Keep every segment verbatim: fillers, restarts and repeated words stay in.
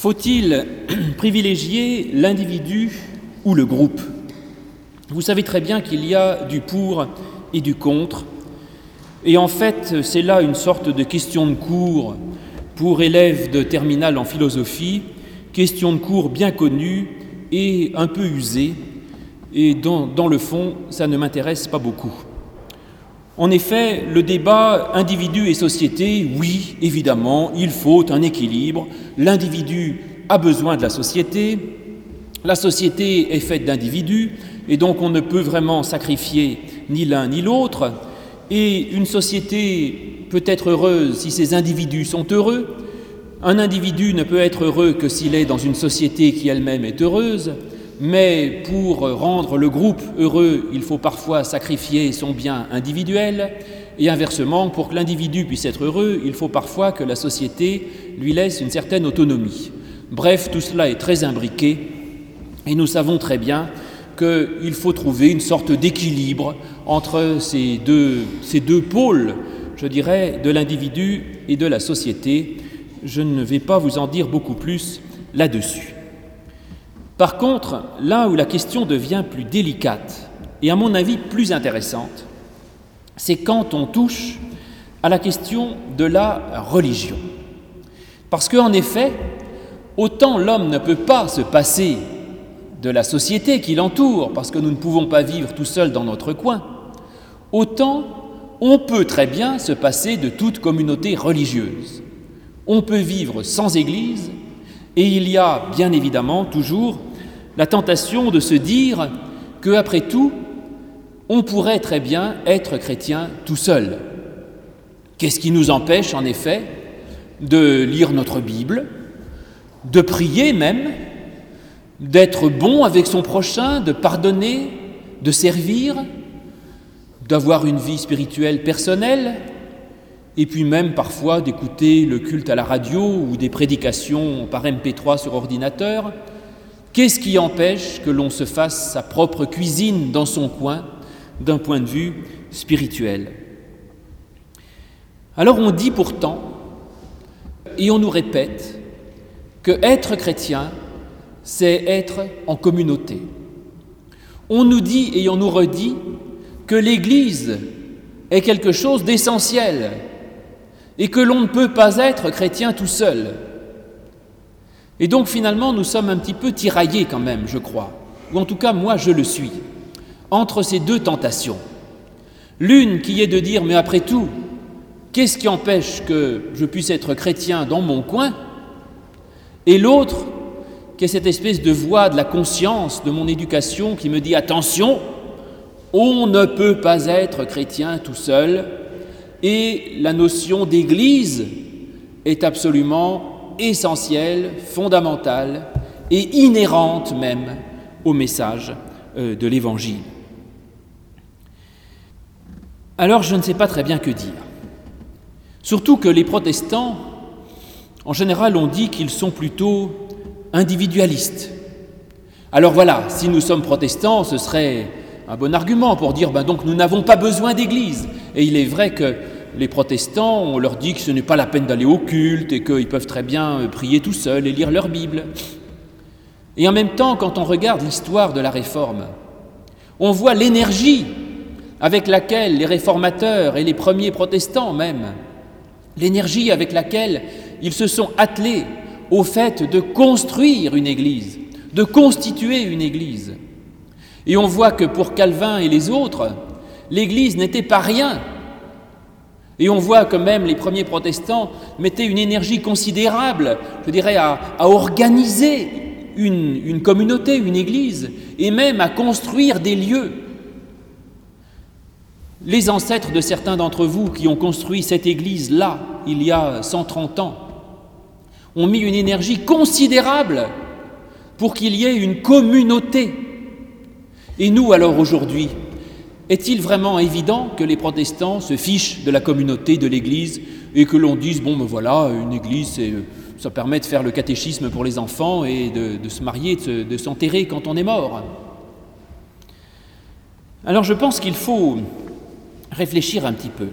Faut-il privilégier l'individu ou le groupe ? Vous savez très bien qu'il y a du pour et du contre. Et en fait, c'est là une sorte de question de cours pour élèves de terminale en philosophie, question de cours bien connue et un peu usée, et dans, dans le fond, ça ne m'intéresse pas beaucoup. En effet, le débat individu et société, oui, évidemment, il faut un équilibre. L'individu a besoin de la société, la société est faite d'individus, et donc on ne peut vraiment sacrifier ni l'un ni l'autre. Et une société peut être heureuse si ses individus sont heureux. Un individu ne peut être heureux que s'il est dans une société qui elle-même est heureuse. Mais pour rendre le groupe heureux, il faut parfois sacrifier son bien individuel. Et inversement, pour que l'individu puisse être heureux, il faut parfois que la société lui laisse une certaine autonomie. Bref, tout cela est très imbriqué et nous savons très bien qu'il faut trouver une sorte d'équilibre entre ces deux, ces deux pôles, je dirais, de l'individu et de la société. Je ne vais pas vous en dire beaucoup plus là-dessus. Par contre, là où la question devient plus délicate et à mon avis plus intéressante, c'est quand on touche à la question de la religion. Parce qu'en effet, autant l'homme ne peut pas se passer de la société qui l'entoure, parce que nous ne pouvons pas vivre tout seuls dans notre coin, autant on peut très bien se passer de toute communauté religieuse. On peut vivre sans Église, et il y a bien évidemment toujours la tentation de se dire qu'après tout, on pourrait très bien être chrétien tout seul. Qu'est-ce qui nous empêche en effet de lire notre Bible, de prier même, d'être bon avec son prochain, de pardonner, de servir, d'avoir une vie spirituelle personnelle, et puis même parfois d'écouter le culte à la radio ou des prédications par M P trois sur ordinateur. Qu'est-ce qui empêche que l'on se fasse sa propre cuisine dans son coin d'un point de vue spirituel ? Alors on dit pourtant, et on nous répète, que être chrétien, c'est être en communauté. On nous dit et on nous redit que l'Église est quelque chose d'essentiel et que l'on ne peut pas être chrétien tout seul. Et donc finalement, nous sommes un petit peu tiraillés quand même, je crois, ou en tout cas moi je le suis, entre ces deux tentations. L'une qui est de dire, mais après tout, qu'est-ce qui empêche que je puisse être chrétien dans mon coin ? Et l'autre, qui est cette espèce de voix de la conscience de mon éducation qui me dit, attention, on ne peut pas être chrétien tout seul, et la notion d'église est absolument essentielle, fondamentale et inhérente même au message de l'Évangile. Alors je ne sais pas très bien que dire. Surtout que les protestants, en général, on dit qu'ils sont plutôt individualistes. Alors voilà, si nous sommes protestants, ce serait un bon argument pour dire ben donc nous n'avons pas besoin d'église. Et il est vrai que les protestants, on leur dit que ce n'est pas la peine d'aller au culte et qu'ils peuvent très bien prier tout seuls et lire leur Bible. Et en même temps, quand on regarde l'histoire de la Réforme, on voit l'énergie avec laquelle les réformateurs et les premiers protestants même, l'énergie avec laquelle ils se sont attelés au fait de construire une église, de constituer une église. Et on voit que pour Calvin et les autres, l'église n'était pas rien. Et on voit que même les premiers protestants mettaient une énergie considérable, je dirais, à, à organiser une, une communauté, une église, et même à construire des lieux. Les ancêtres de certains d'entre vous qui ont construit cette église-là, il y a cent trente ans, ont mis une énergie considérable pour qu'il y ait une communauté. Et nous, alors aujourd'hui, est-il vraiment évident que les protestants se fichent de la communauté de l'Église et que l'on dise, bon ben voilà, une Église, c'est, ça permet de faire le catéchisme pour les enfants et de, de se marier, de, se, de s'enterrer quand on est mort. Alors je pense qu'il faut réfléchir un petit peu.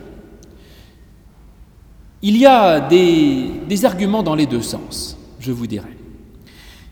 Il y a des, des arguments dans les deux sens, je vous dirais.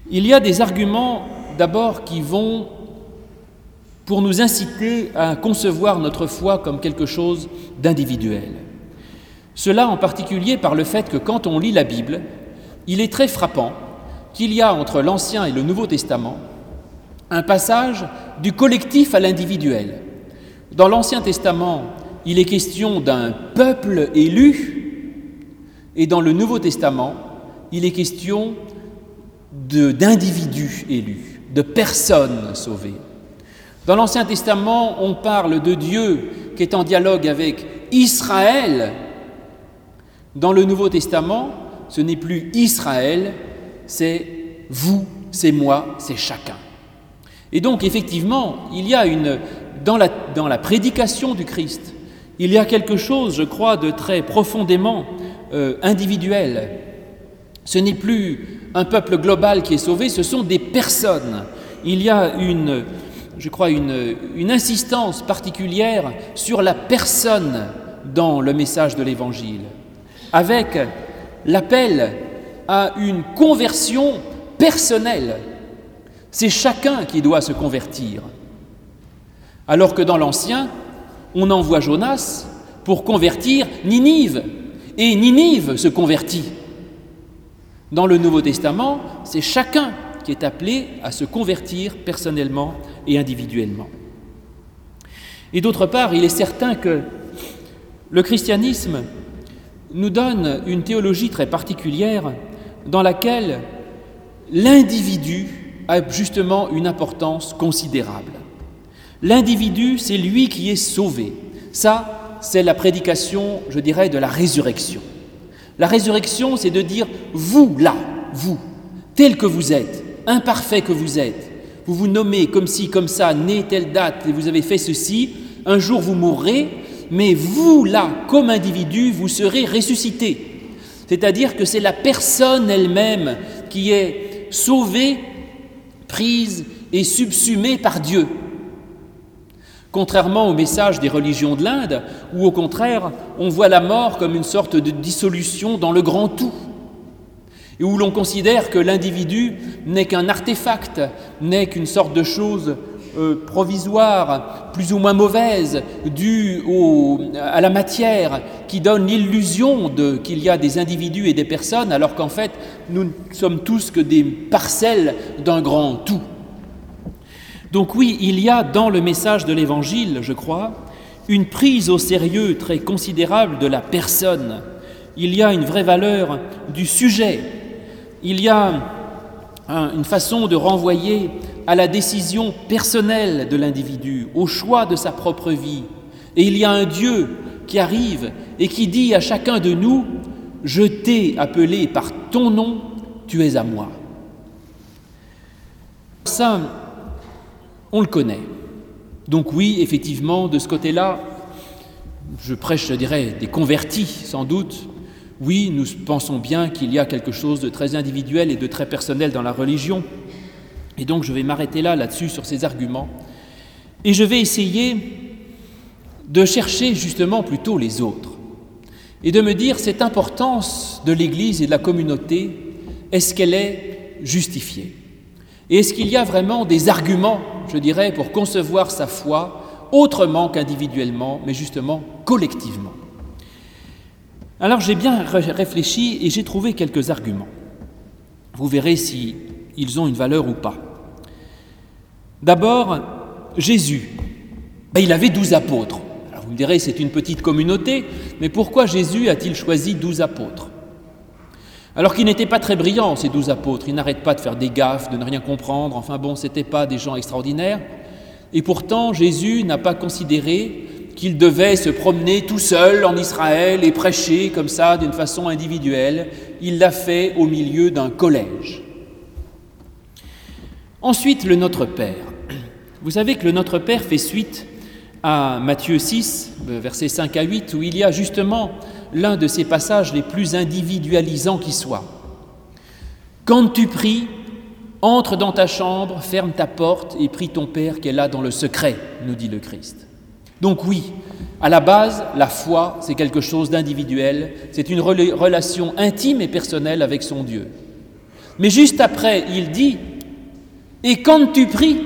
Il y a des arguments d'abord qui vont pour nous inciter à concevoir notre foi comme quelque chose d'individuel. Cela en particulier par le fait que quand on lit la Bible, il est très frappant qu'il y a entre l'Ancien et le Nouveau Testament un passage du collectif à l'individuel. Dans l'Ancien Testament, il est question d'un peuple élu, et dans le Nouveau Testament, il est question de, d'individus élus, de personnes sauvées. Dans l'Ancien Testament, on parle de Dieu qui est en dialogue avec Israël. Dans le Nouveau Testament, ce n'est plus Israël, c'est vous, c'est moi, c'est chacun. Et donc, effectivement, il y a une, dans la, dans la prédication du Christ, il y a quelque chose, je crois, de très profondément euh, individuel. Ce n'est plus un peuple global qui est sauvé, ce sont des personnes. Il y a une, je crois, une, une insistance particulière sur la personne dans le message de l'Évangile, avec l'appel à une conversion personnelle. C'est chacun qui doit se convertir. Alors que dans l'Ancien, on envoie Jonas pour convertir Ninive, et Ninive se convertit. Dans le Nouveau Testament, c'est chacun qui est appelé à se convertir personnellement et individuellement. Et d'autre part, il est certain que le christianisme nous donne une théologie très particulière dans laquelle l'individu a justement une importance considérable. L'individu, c'est lui qui est sauvé. Ça, c'est la prédication, je dirais, de la résurrection. La résurrection, c'est de dire, vous, là, vous, tel que vous êtes, imparfait que vous êtes, vous vous nommez comme ci, comme ça, né telle date, et vous avez fait ceci, un jour vous mourrez, mais vous, là, comme individu, vous serez ressuscité. C'est-à-dire que c'est la personne elle-même qui est sauvée, prise et subsumée par Dieu. Contrairement au message des religions de l'Inde, où au contraire, on voit la mort comme une sorte de dissolution dans le grand tout, et où l'on considère que l'individu n'est qu'un artefact, n'est qu'une sorte de chose euh, provisoire, plus ou moins mauvaise, due au, à la matière, qui donne l'illusion de, qu'il y a des individus et des personnes, alors qu'en fait, nous ne sommes tous que des parcelles d'un grand tout. Donc oui, il y a dans le message de l'Évangile, je crois, une prise au sérieux très considérable de la personne. Il y a une vraie valeur du sujet. Il y a un, une façon de renvoyer à la décision personnelle de l'individu, au choix de sa propre vie. Et il y a un Dieu qui arrive et qui dit à chacun de nous « Je t'ai appelé par ton nom, tu es à moi ». Ça, on le connaît. Donc oui, effectivement, de ce côté-là, je prêche, je dirais, des convertis, sans doute. Oui, nous pensons bien qu'il y a quelque chose de très individuel et de très personnel dans la religion. Et donc, je vais m'arrêter là, là-dessus, sur ces arguments. Et je vais essayer de chercher justement plutôt les autres. Et de me dire, cette importance de l'Église et de la communauté, est-ce qu'elle est justifiée ? Et est-ce qu'il y a vraiment des arguments, je dirais, pour concevoir sa foi autrement qu'individuellement, mais justement collectivement ? Alors j'ai bien réfléchi et j'ai trouvé quelques arguments. Vous verrez si ils ont une valeur ou pas. D'abord, Jésus. Il avait douze apôtres. Alors vous me direz, c'est une petite communauté, mais pourquoi Jésus a-t-il choisi douze apôtres ? Alors qu'ils n'étaient pas très brillants, ces douze apôtres, ils n'arrêtent pas de faire des gaffes, de ne rien comprendre, enfin bon, ce n'étaient pas des gens extraordinaires. Et pourtant, Jésus n'a pas considéré qu'il devait se promener tout seul en Israël et prêcher comme ça, d'une façon individuelle. Il l'a fait au milieu d'un collège. Ensuite, le Notre Père. Vous savez que le Notre Père fait suite à Matthieu six, versets cinq à huit, où il y a justement l'un de ces passages les plus individualisants qui soient. « Quand tu pries, entre dans ta chambre, ferme ta porte et prie ton Père qui est là dans le secret, nous dit le Christ. » Donc oui, à la base, la foi, c'est quelque chose d'individuel, c'est une relation intime et personnelle avec son Dieu. Mais juste après, il dit « Et quand tu pries,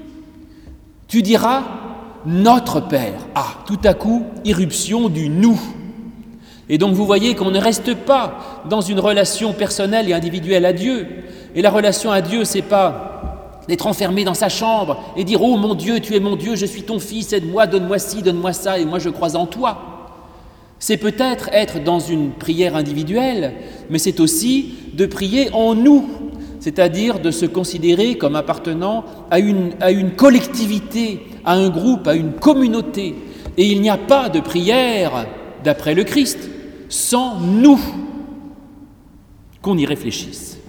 tu diras « Notre Père ». Ah, tout à coup, irruption du « nous ». Et donc vous voyez qu'on ne reste pas dans une relation personnelle et individuelle à Dieu. Et la relation à Dieu, c'est pas d'être enfermé dans sa chambre et dire « Oh mon Dieu, tu es mon Dieu, je suis ton fils, aide-moi, donne-moi ci, donne-moi ça, et moi je crois en toi ». C'est peut-être être dans une prière individuelle, mais c'est aussi de prier en nous, c'est-à-dire de se considérer comme appartenant à une, à une collectivité, à un groupe, à une communauté. Et il n'y a pas de prière, d'après le Christ, sans nous, qu'on y réfléchisse.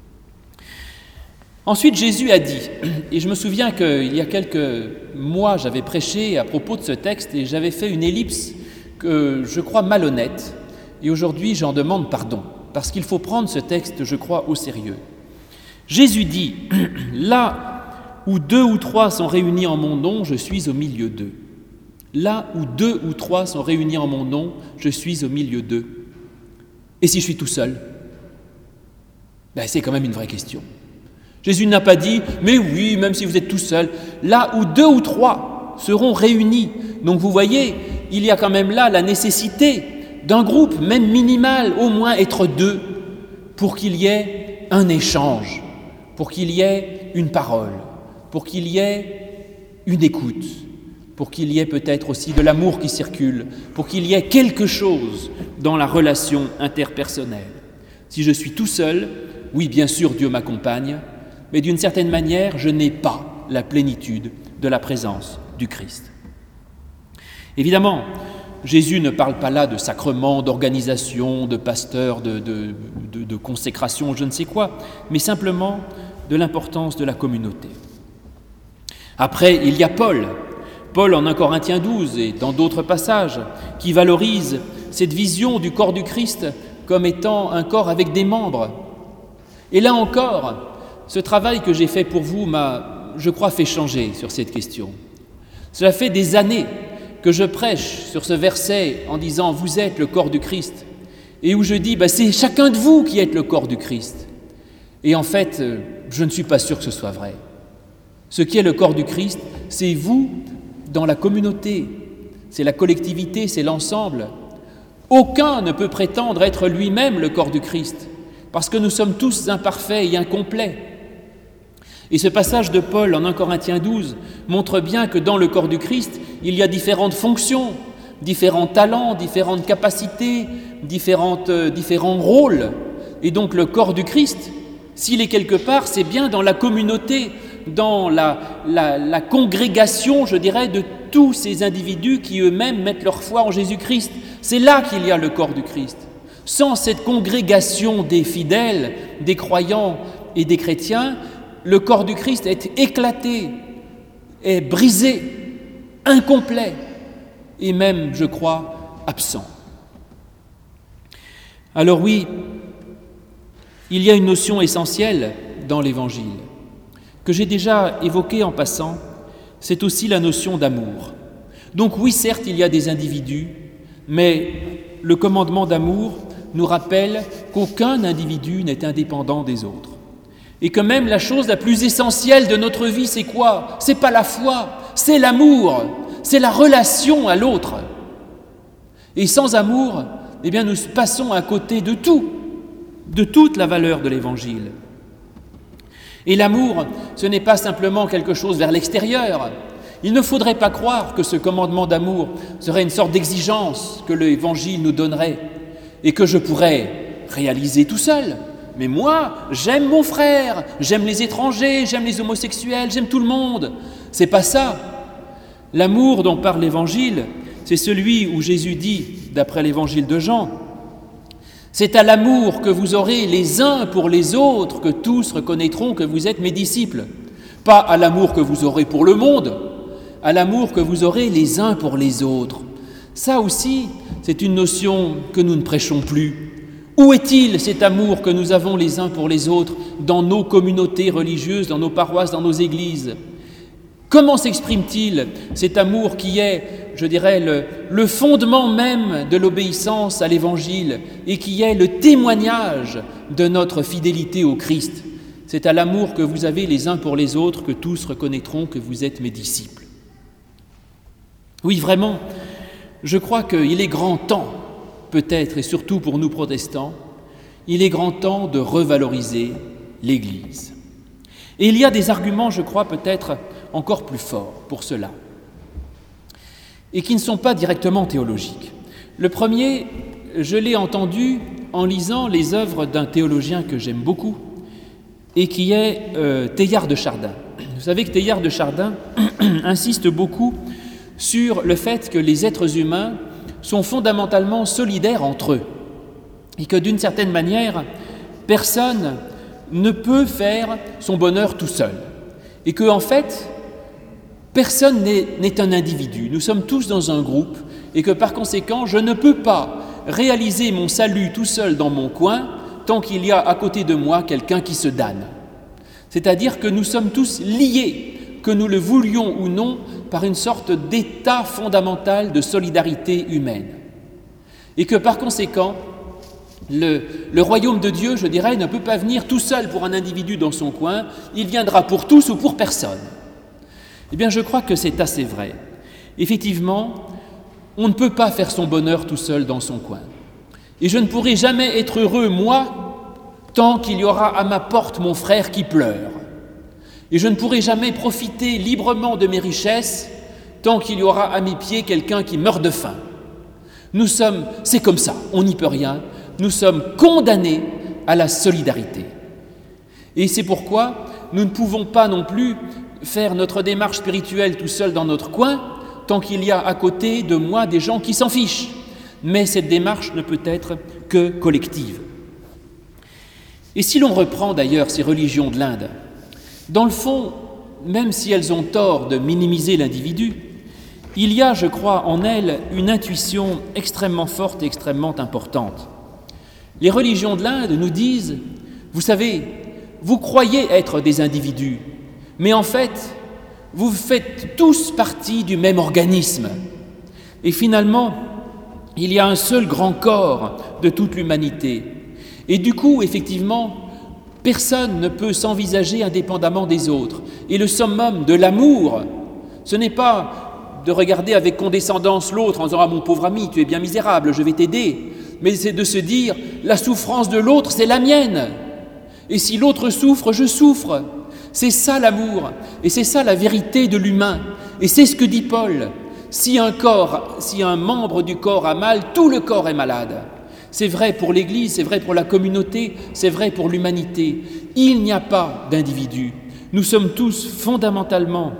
Ensuite, Jésus a dit, et je me souviens qu'il y a quelques mois, j'avais prêché à propos de ce texte et j'avais fait une ellipse que je crois malhonnête, et aujourd'hui j'en demande pardon, parce qu'il faut prendre ce texte, je crois, au sérieux. Jésus dit, « Là où deux ou trois sont réunis en mon nom, je suis au milieu d'eux. Là où deux ou trois sont réunis en mon nom, je suis au milieu d'eux. » Et si je suis tout seul ? Ben, c'est quand même une vraie question. Jésus n'a pas dit « Mais oui, même si vous êtes tout seul, là où deux ou trois seront réunis. » Donc vous voyez, il y a quand même là la nécessité d'un groupe, même minimal, au moins être deux, pour qu'il y ait un échange, pour qu'il y ait une parole, pour qu'il y ait une écoute, pour qu'il y ait peut-être aussi de l'amour qui circule, pour qu'il y ait quelque chose dans la relation interpersonnelle. Si je suis tout seul, oui, bien sûr, Dieu m'accompagne, mais d'une certaine manière, je n'ai pas la plénitude de la présence du Christ. Évidemment, Jésus ne parle pas là de sacrement, d'organisation, de pasteur, de, de, de, de consécration, je ne sais quoi, mais simplement de l'importance de la communauté. Après, il y a Paul, Paul en un Corinthiens douze et dans d'autres passages, qui valorise cette vision du corps du Christ comme étant un corps avec des membres. Et là encore, ce travail que j'ai fait pour vous m'a, je crois, fait changer sur cette question. Cela fait des années que je prêche sur ce verset en disant « Vous êtes le corps du Christ » et où je dis bah, « C'est chacun de vous qui êtes le corps du Christ ». Et en fait, je ne suis pas sûr que ce soit vrai. Ce qui est le corps du Christ, c'est vous dans la communauté, c'est la collectivité, c'est l'ensemble. Aucun ne peut prétendre être lui-même le corps du Christ, parce que nous sommes tous imparfaits et incomplets. Et ce passage de Paul en un Corinthiens douze montre bien que dans le corps du Christ, il y a différentes fonctions, différents talents, différentes capacités, différentes, euh, différents rôles. Et donc le corps du Christ, s'il est quelque part, c'est bien dans la communauté, dans la, la, la congrégation, je dirais, de tous ces individus qui eux-mêmes mettent leur foi en Jésus-Christ. C'est là qu'il y a le corps du Christ. Sans cette congrégation des fidèles, des croyants et des chrétiens, le corps du Christ est éclaté, est brisé, incomplet et même, je crois, absent. Alors oui, il y a une notion essentielle dans l'Évangile que j'ai déjà évoquée en passant, c'est aussi la notion d'amour. Donc oui, certes, il y a des individus, mais le commandement d'amour nous rappelle qu'aucun individu n'est indépendant des autres. Et que même la chose la plus essentielle de notre vie, c'est quoi ? C'est pas la foi, c'est l'amour, c'est la relation à l'autre. Et sans amour, eh bien, nous passons à côté de tout, de toute la valeur de l'Évangile. Et l'amour, ce n'est pas simplement quelque chose vers l'extérieur. Il ne faudrait pas croire que ce commandement d'amour serait une sorte d'exigence que l'Évangile nous donnerait et que je pourrais réaliser tout seul. Mais moi, j'aime mon frère, j'aime les étrangers, j'aime les homosexuels, j'aime tout le monde. C'est pas ça. L'amour dont parle l'Évangile, c'est celui où Jésus dit, d'après l'Évangile de Jean, « C'est à l'amour que vous aurez les uns pour les autres que tous reconnaîtront que vous êtes mes disciples. » Pas à l'amour que vous aurez pour le monde, à l'amour que vous aurez les uns pour les autres. Ça aussi, c'est une notion que nous ne prêchons plus. Où est-il cet amour que nous avons les uns pour les autres dans nos communautés religieuses, dans nos paroisses, dans nos églises ? Comment s'exprime-t-il cet amour qui est, je dirais, le, le fondement même de l'obéissance à l'Évangile et qui est le témoignage de notre fidélité au Christ. C'est à l'amour que vous avez les uns pour les autres que tous reconnaîtront que vous êtes mes disciples. Oui, vraiment, je crois qu'il est grand temps, peut-être et surtout pour nous protestants, il est grand temps de revaloriser l'Église. Et il y a des arguments, je crois, peut-être encore plus forts pour cela, et qui ne sont pas directement théologiques. Le premier, je l'ai entendu en lisant les œuvres d'un théologien que j'aime beaucoup, et qui est euh, Teilhard de Chardin. Vous savez que Teilhard de Chardin insiste beaucoup sur le fait que les êtres humains sont fondamentalement solidaires entre eux, et que d'une certaine manière, personne ne peut faire son bonheur tout seul, et que en fait, personne n'est, n'est un individu, nous sommes tous dans un groupe, et que par conséquent, je ne peux pas réaliser mon salut tout seul dans mon coin tant qu'il y a à côté de moi quelqu'un qui se damne. C'est-à-dire que nous sommes tous liés, que nous le voulions ou non, par une sorte d'état fondamental de solidarité humaine. Et que par conséquent, le, le royaume de Dieu, je dirais, ne peut pas venir tout seul pour un individu dans son coin, il viendra pour tous ou pour personne. Eh bien, je crois que c'est assez vrai. Effectivement, on ne peut pas faire son bonheur tout seul dans son coin. Et je ne pourrai jamais être heureux, moi, tant qu'il y aura à ma porte mon frère qui pleure. Et je ne pourrai jamais profiter librement de mes richesses tant qu'il y aura à mes pieds quelqu'un qui meurt de faim. Nous sommes, c'est comme ça, on n'y peut rien, nous sommes condamnés à la solidarité. Et c'est pourquoi nous ne pouvons pas non plus faire notre démarche spirituelle tout seul dans notre coin tant qu'il y a à côté de moi des gens qui s'en fichent. Mais cette démarche ne peut être que collective. Et si l'on reprend d'ailleurs ces religions de l'Inde, dans le fond, même si elles ont tort de minimiser l'individu, il y a, je crois, en elles une intuition extrêmement forte et extrêmement importante. Les religions de l'Inde nous disent, vous savez, vous croyez être des individus, mais en fait, vous faites tous partie du même organisme. Et finalement, il y a un seul grand corps de toute l'humanité. Et du coup, effectivement, personne ne peut s'envisager indépendamment des autres. Et le summum de l'amour, ce n'est pas de regarder avec condescendance l'autre en disant « Ah, mon pauvre ami, tu es bien misérable, je vais t'aider », mais c'est de se dire « La souffrance de l'autre, c'est la mienne. Et si l'autre souffre, je souffre. » C'est ça l'amour, et c'est ça la vérité de l'humain. Et c'est ce que dit Paul. Si un corps, si un membre du corps a mal, tout le corps est malade. C'est vrai pour l'Église, c'est vrai pour la communauté, c'est vrai pour l'humanité. Il n'y a pas d'individu. Nous sommes tous fondamentalement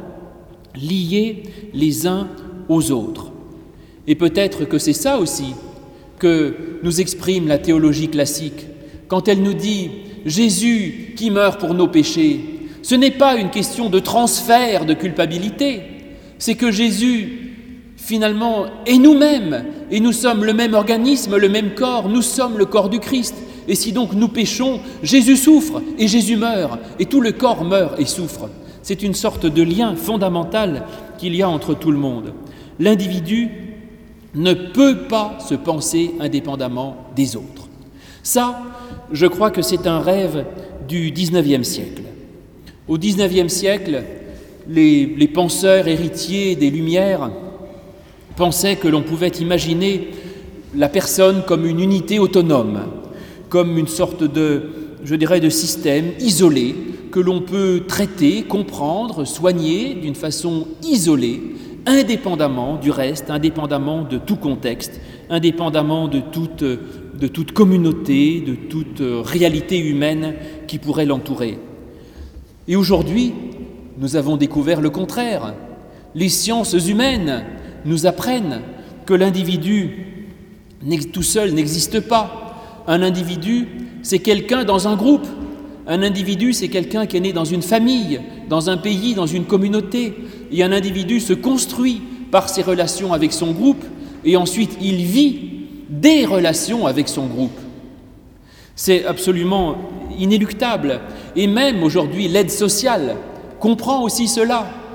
liés les uns aux autres. Et peut-être que c'est ça aussi que nous exprime la théologie classique, quand elle nous dit « Jésus qui meurt pour nos péchés », ce n'est pas une question de transfert de culpabilité, c'est que Jésus, finalement, est nous-mêmes, et nous sommes le même organisme, le même corps, nous sommes le corps du Christ. Et si donc nous péchons, Jésus souffre et Jésus meurt, et tout le corps meurt et souffre. C'est une sorte de lien fondamental qu'il y a entre tout le monde. L'individu ne peut pas se penser indépendamment des autres. Ça, je crois que c'est un rêve du dix-neuvième siècle. Au dix-neuvième siècle, les, les penseurs héritiers des Lumières pensaient que l'on pouvait imaginer la personne comme une unité autonome, comme une sorte de, je dirais, de système isolé que l'on peut traiter, comprendre, soigner d'une façon isolée, indépendamment du reste, indépendamment de tout contexte, indépendamment de toute, de toute communauté, de toute réalité humaine qui pourrait l'entourer. Et aujourd'hui, nous avons découvert le contraire. Les sciences humaines nous apprennent que l'individu tout seul n'existe pas. Un individu, c'est quelqu'un dans un groupe. Un individu, c'est quelqu'un qui est né dans une famille, dans un pays, dans une communauté. Et un individu se construit par ses relations avec son groupe et ensuite il vit des relations avec son groupe. C'est absolument inéluctable. Et même aujourd'hui, l'aide sociale comprend aussi cela.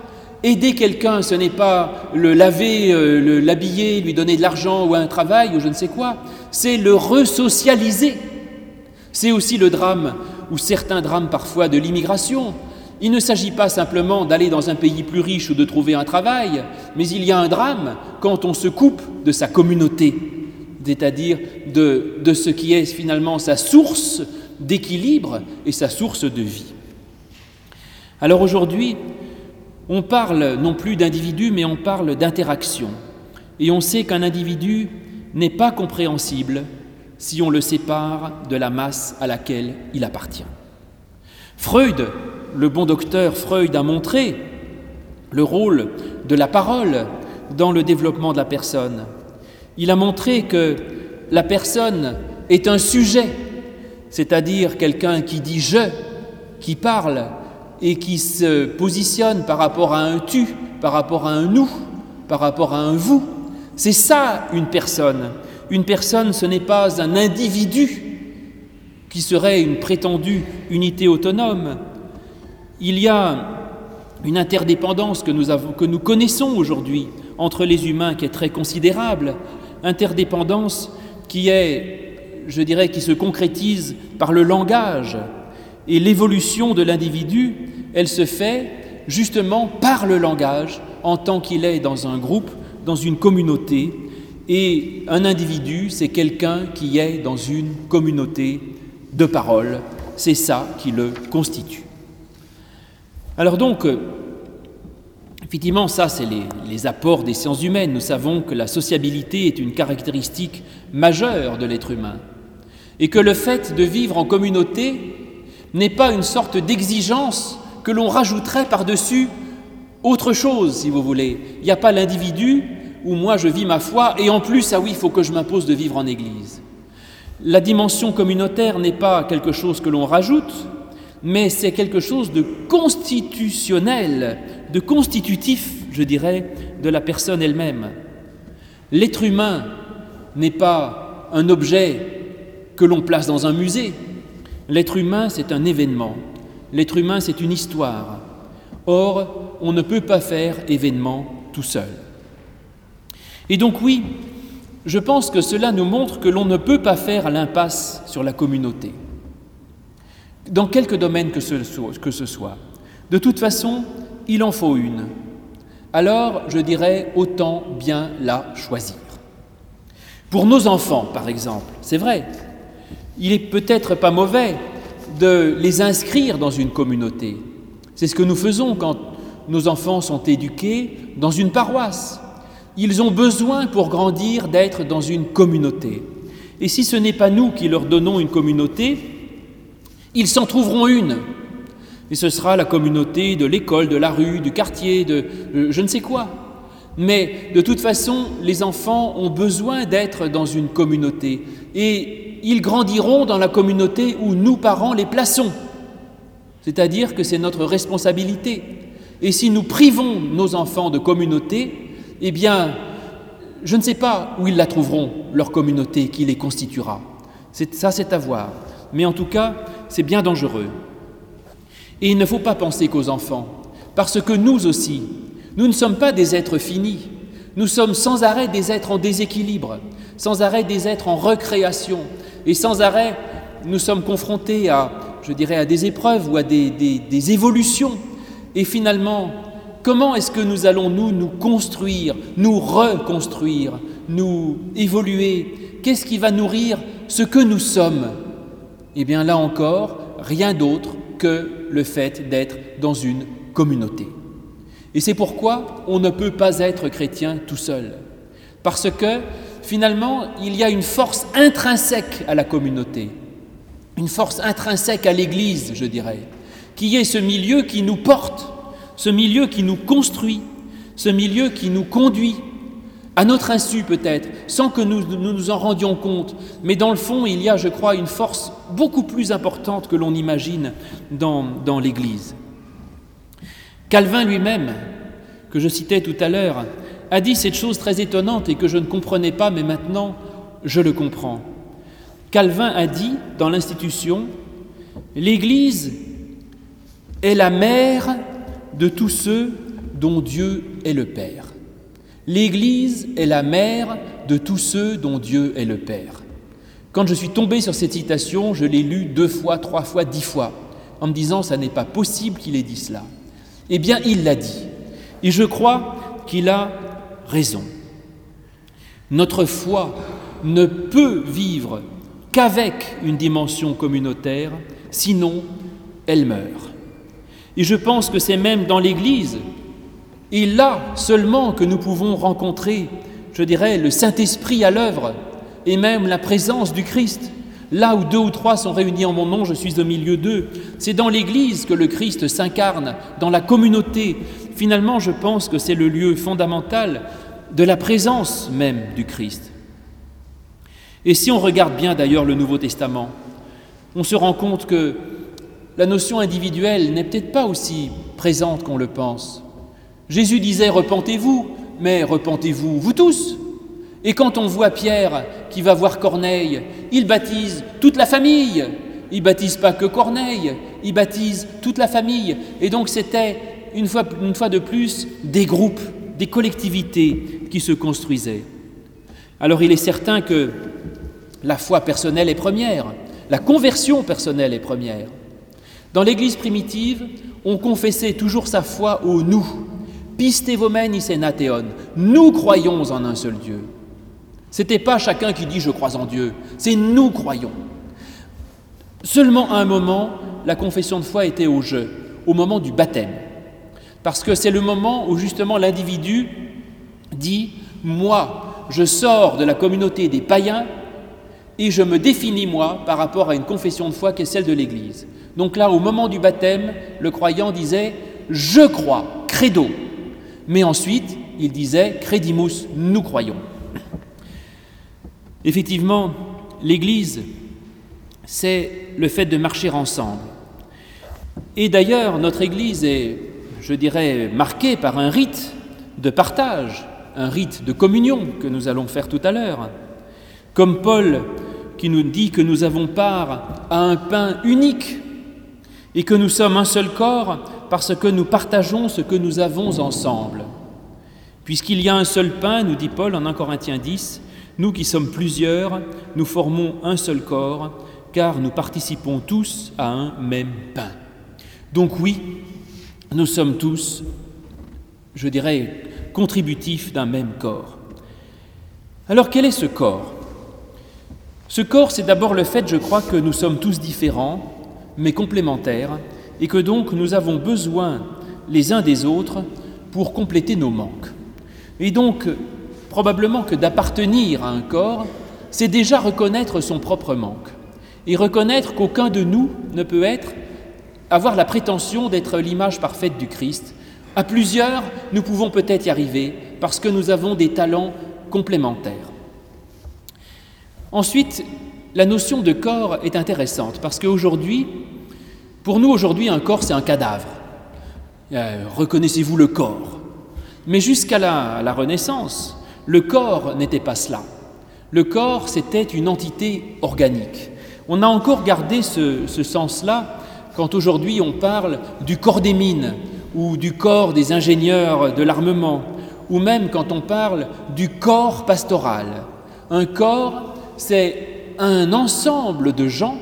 Aider quelqu'un, ce n'est pas le laver, euh, le, l'habiller, lui donner de l'argent ou un travail ou je ne sais quoi, c'est le resocialiser. C'est aussi le drame, ou certains drames parfois de l'immigration. Il ne s'agit pas simplement d'aller dans un pays plus riche ou de trouver un travail, mais il y a un drame quand on se coupe de sa communauté, c'est-à-dire de, de ce qui est finalement sa source d'équilibre et sa source de vie. Alors aujourd'hui, on parle non plus d'individu, mais on parle d'interaction. Et on sait qu'un individu n'est pas compréhensible si on le sépare de la masse à laquelle il appartient. Freud, le bon docteur Freud, a montré le rôle de la parole dans le développement de la personne. Il a montré que la personne est un sujet, c'est-à-dire quelqu'un qui dit « je », qui parle et qui se positionne par rapport à un « tu », par rapport à un « nous », par rapport à un « vous ». C'est ça une personne. Une personne, ce n'est pas un individu qui serait une prétendue unité autonome. Il y a une interdépendance que nous, avons, que nous connaissons aujourd'hui entre les humains qui est très considérable, interdépendance qui est, je dirais, qui se concrétise par le langage. Et l'évolution de l'individu, elle se fait justement par le langage en tant qu'il est dans un groupe, dans une communauté. Et un individu, c'est quelqu'un qui est dans une communauté de parole. C'est ça qui le constitue. Alors donc, effectivement, ça, c'est les, les apports des sciences humaines. Nous savons que la sociabilité est une caractéristique majeure de l'être humain et que le fait de vivre en communauté n'est pas une sorte d'exigence que l'on rajouterait par-dessus autre chose, si vous voulez. Il n'y a pas l'individu où moi je vis ma foi et en plus, ah oui, il faut que je m'impose de vivre en Église. La dimension communautaire n'est pas quelque chose que l'on rajoute, mais c'est quelque chose de constitutionnel, de constitutif, je dirais, de la personne elle-même. L'être humain n'est pas un objet que l'on place dans un musée. L'être humain, c'est un événement. L'être humain, c'est une histoire. Or, on ne peut pas faire événement tout seul. Et donc oui, je pense que cela nous montre que l'on ne peut pas faire l'impasse sur la communauté, dans quelque domaine que ce soit. Que ce soit. De toute façon, il en faut une. Alors, je dirais, autant bien la choisir. Pour nos enfants, par exemple, c'est vrai, il est peut-être pas mauvais de les inscrire dans une communauté. C'est ce que nous faisons quand nos enfants sont éduqués dans une paroisse. Ils ont besoin, pour grandir, d'être dans une communauté. Et si ce n'est pas nous qui leur donnons une communauté, ils s'en trouveront une. Et ce sera la communauté de l'école, de la rue, du quartier, de euh, je ne sais quoi. Mais de toute façon, les enfants ont besoin d'être dans une communauté. Et ils grandiront dans la communauté où nous, parents, les plaçons. C'est-à-dire que c'est notre responsabilité. Et si nous privons nos enfants de communauté, eh bien, je ne sais pas où ils la trouveront, leur communauté qui les constituera. C'est, ça, c'est à voir. Mais en tout cas, c'est bien dangereux. Et il ne faut pas penser qu'aux enfants, parce que nous aussi, nous ne sommes pas des êtres finis. Nous sommes sans arrêt des êtres en déséquilibre, sans arrêt des êtres en recréation. Et sans arrêt, nous sommes confrontés à, je dirais, à des épreuves ou à des, des, des évolutions. Et finalement, comment est-ce que nous allons, nous, nous construire, nous reconstruire, nous évoluer? Qu'est-ce qui va nourrir ce que nous sommes? Eh bien, là encore, rien d'autre que le fait d'être dans une communauté. Et c'est pourquoi on ne peut pas être chrétien tout seul. Parce que, finalement, il y a une force intrinsèque à la communauté, une force intrinsèque à l'Église, je dirais, qui est ce milieu qui nous porte, ce milieu qui nous construit, ce milieu qui nous conduit, à notre insu peut-être, sans que nous, nous nous en rendions compte. Mais dans le fond, il y a, je crois, une force beaucoup plus importante que l'on imagine dans, dans l'Église. Calvin lui-même, que je citais tout à l'heure, a dit cette chose très étonnante et que je ne comprenais pas, mais maintenant je le comprends. Calvin a dit dans l'Institution, « L'Église est la mère de tous ceux dont Dieu est le Père. L'Église est la mère de tous ceux dont Dieu est le Père. Quand je suis tombé sur cette citation, je l'ai lue deux fois, trois fois, dix fois, en me disant « ça n'est pas possible qu'il ait dit cela ». Eh bien, il l'a dit. Et je crois qu'il a raison. Notre foi ne peut vivre qu'avec une dimension communautaire, sinon elle meurt. Et je pense que c'est même dans l'Église, et là seulement que nous pouvons rencontrer, je dirais, le Saint-Esprit à l'œuvre, et même la présence du Christ. Là où deux ou trois sont réunis en mon nom, je suis au milieu d'eux. C'est dans l'Église que le Christ s'incarne, dans la communauté. Finalement, je pense que c'est le lieu fondamental de la présence même du Christ. Et si on regarde bien d'ailleurs le Nouveau Testament, on se rend compte que la notion individuelle n'est peut-être pas aussi présente qu'on le pense. Jésus disait « repentez-vous », mais repentez-vous vous tous. Et quand on voit Pierre qui va voir Corneille, il baptise toute la famille. Il ne baptise pas que Corneille, il baptise toute la famille. Et donc c'était une fois, une fois de plus des groupes, des collectivités qui se construisaient. Alors il est certain que la foi personnelle est première, la conversion personnelle est première. Dans l'Église primitive, on confessait toujours sa foi au « nous ». Pistevomen isenatheon. Nous croyons en un seul Dieu. Ce n'était pas chacun qui dit « je crois en Dieu », c'est « nous croyons ». Seulement à un moment, la confession de foi était au jeu, au moment du baptême. Parce que c'est le moment où justement l'individu dit « moi, je sors de la communauté des païens et je me définis moi par rapport à une confession de foi qui est celle de l'Église ». Donc là, au moment du baptême, le croyant disait « je crois, credo ». Mais ensuite, il disait « credimus, nous croyons ». Effectivement, l'Église, c'est le fait de marcher ensemble. Et d'ailleurs, notre Église est, je dirais, marquée par un rite de partage, un rite de communion que nous allons faire tout à l'heure. Comme Paul qui nous dit que nous avons part à un pain unique et que nous sommes un seul corps parce que nous partageons ce que nous avons ensemble. Puisqu'il y a un seul pain, nous dit Paul en premier Corinthiens dix, nous qui sommes plusieurs, nous formons un seul corps, car nous participons tous à un même pain. Donc oui, nous sommes tous, je dirais, contributifs d'un même corps. Alors quel est ce corps ? Ce corps, c'est d'abord le fait, je crois, que nous sommes tous différents, mais complémentaires, et que donc nous avons besoin les uns des autres pour compléter nos manques. Et donc, probablement que d'appartenir à un corps, c'est déjà reconnaître son propre manque, et reconnaître qu'aucun de nous ne peut être, avoir la prétention d'être l'image parfaite du Christ. À plusieurs, nous pouvons peut-être y arriver, parce que nous avons des talents complémentaires. Ensuite, la notion de corps est intéressante, parce qu'aujourd'hui, pour nous aujourd'hui, un corps c'est un cadavre. Euh, reconnaissez-vous le corps ? Mais jusqu'à la, la Renaissance, le corps n'était pas cela. Le corps, c'était une entité organique. On a encore gardé ce, ce sens-là quand aujourd'hui on parle du corps des mines ou du corps des ingénieurs de l'armement, ou même quand on parle du corps pastoral. Un corps, c'est un ensemble de gens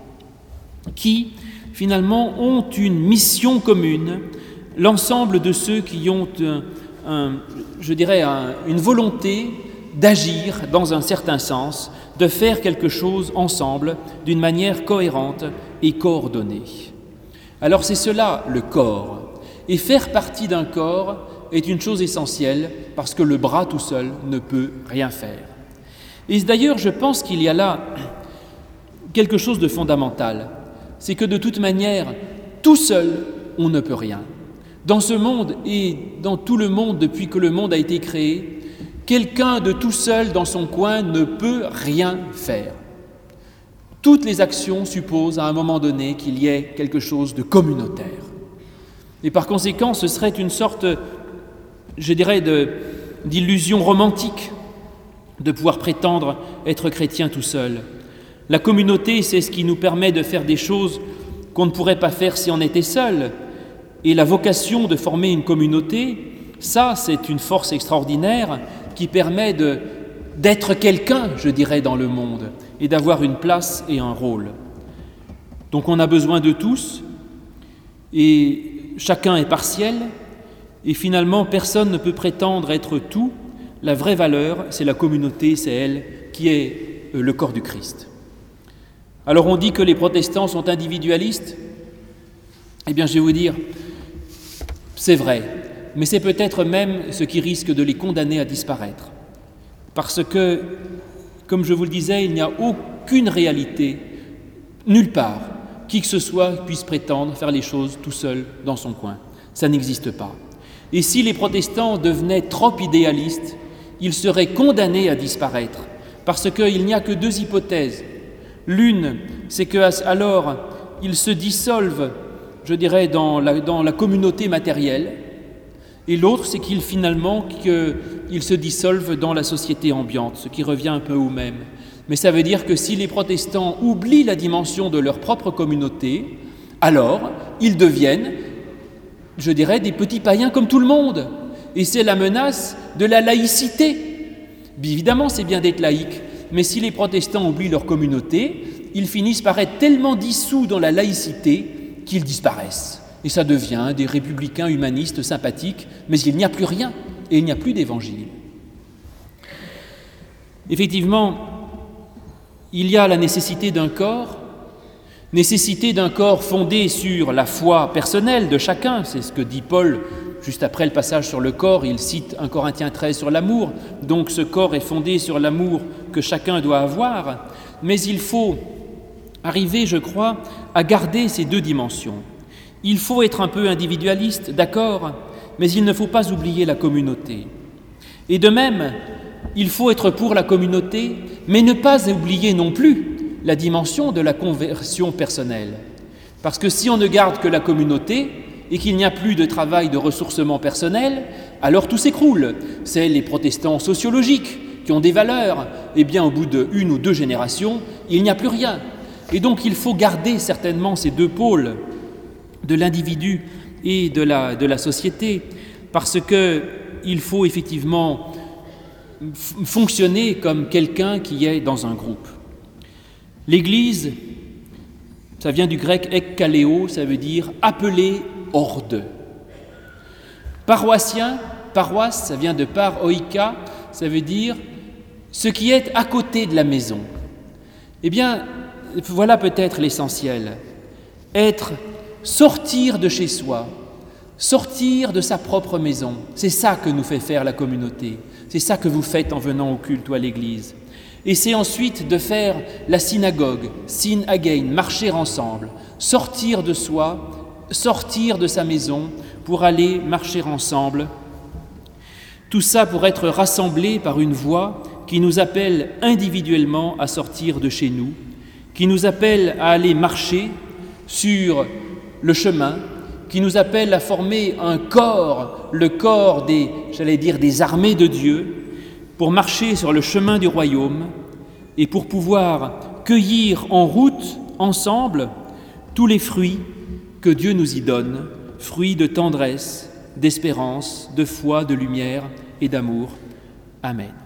qui, finalement, ont une mission commune, l'ensemble de ceux qui ont, un, un, je dirais, un, une volonté d'agir dans un certain sens, de faire quelque chose ensemble, d'une manière cohérente et coordonnée. Alors c'est cela, le corps. Et faire partie d'un corps est une chose essentielle, parce que le bras tout seul ne peut rien faire. Et d'ailleurs, je pense qu'il y a là quelque chose de fondamental. C'est que de toute manière, tout seul, on ne peut rien. Dans ce monde et dans tout le monde depuis que le monde a été créé, quelqu'un de tout seul dans son coin ne peut rien faire. Toutes les actions supposent à un moment donné qu'il y ait quelque chose de communautaire. Et par conséquent, ce serait une sorte, je dirais, de, d'illusion romantique de pouvoir prétendre être chrétien tout seul. La communauté, c'est ce qui nous permet de faire des choses qu'on ne pourrait pas faire si on était seul. Et la vocation de former une communauté, Ça, c'est une force extraordinaire qui permet de, d'être quelqu'un, je dirais, dans le monde et d'avoir une place et un rôle. Donc on a besoin de tous et chacun est partiel et finalement personne ne peut prétendre être tout. La vraie valeur, c'est la communauté, c'est elle qui est le corps du Christ. Alors on dit que les protestants sont individualistes. Eh bien je vais vous dire, c'est vrai, mais c'est peut-être même ce qui risque de les condamner à disparaître. Parce que, comme je vous le disais, il n'y a aucune réalité, nulle part, qui que ce soit puisse prétendre faire les choses tout seul dans son coin. Ça n'existe pas. Et si les protestants devenaient trop idéalistes, ils seraient condamnés à disparaître, parce qu'il n'y a que deux hypothèses. L'une, c'est qu'alors ils se dissolvent, je dirais, dans la, dans la communauté matérielle, et l'autre, c'est qu'ils finalement qu'ils se dissolvent dans la société ambiante, ce qui revient un peu au même. Mais ça veut dire que si les protestants oublient la dimension de leur propre communauté, alors ils deviennent, je dirais, des petits païens comme tout le monde. Et c'est la menace de la laïcité. Évidemment, c'est bien d'être laïque, mais si les protestants oublient leur communauté, ils finissent par être tellement dissous dans la laïcité qu'ils disparaissent. Et ça devient des républicains humanistes sympathiques, mais il n'y a plus rien, et il n'y a plus d'évangile. Effectivement, il y a la nécessité d'un corps, nécessité d'un corps fondé sur la foi personnelle de chacun, c'est ce que dit Paul juste après le passage sur le corps, il cite un Corinthiens treize sur l'amour, donc ce corps est fondé sur l'amour que chacun doit avoir, mais il faut arriver, je crois, à garder ces deux dimensions. Il faut être un peu individualiste, d'accord, mais il ne faut pas oublier la communauté. Et de même, il faut être pour la communauté, mais ne pas oublier non plus la dimension de la conversion personnelle. Parce que si on ne garde que la communauté et qu'il n'y a plus de travail de ressourcement personnel, alors tout s'écroule. C'est les protestants sociologiques qui ont des valeurs. Eh bien, au bout d'une ou deux générations, il n'y a plus rien. Et donc, il faut garder certainement ces deux pôles de l'individu et de la, de la société, parce qu'il faut effectivement f- fonctionner comme quelqu'un qui est dans un groupe. L'Église, ça vient du grec ekkaleo, ça veut dire « appeler hors d'eux ». Paroissien, paroisse, ça vient de par oika, ça veut dire « ce qui est à côté de la maison ». Eh bien, voilà peut-être l'essentiel, être sortir de chez soi, sortir de sa propre maison, c'est ça que nous fait faire la communauté, c'est ça que vous faites en venant au culte ou à l'église. Et c'est ensuite de faire la synagogue, sin again, marcher ensemble, sortir de soi, sortir de sa maison pour aller marcher ensemble. Tout ça pour être rassemblés par une voix qui nous appelle individuellement à sortir de chez nous, qui nous appelle à aller marcher sur le chemin, qui nous appelle à former un corps, le corps des, j'allais dire, des armées de Dieu, pour marcher sur le chemin du royaume et pour pouvoir cueillir en route, ensemble, tous les fruits que Dieu nous y donne, fruits de tendresse, d'espérance, de foi, de lumière et d'amour. Amen.